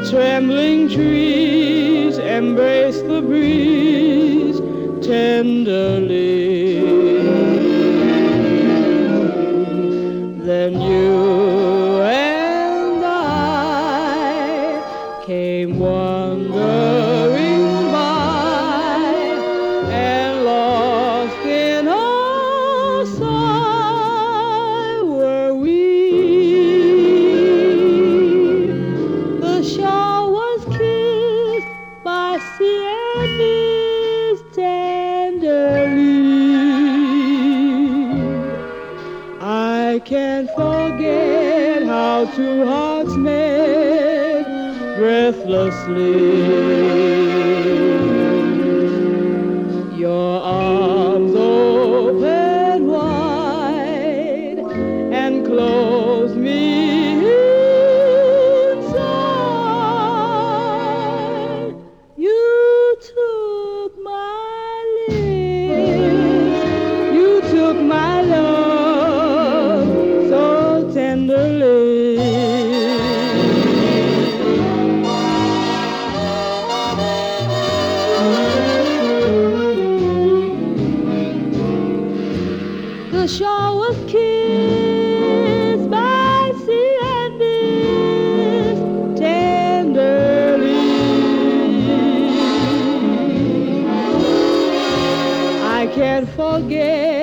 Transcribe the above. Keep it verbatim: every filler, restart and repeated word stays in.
Trembling trees embrace the breeze tenderly. Then you and I came wandering by, and lost in our sigh were we. The shore was kissed by sea and breeze tenderly. I can't forget how two hearts met breathlessly. Your arms open wide and closed me inside. You took my lips, you took my love so tenderly. The shore was kissed by sea and breeze tenderly. I can't forget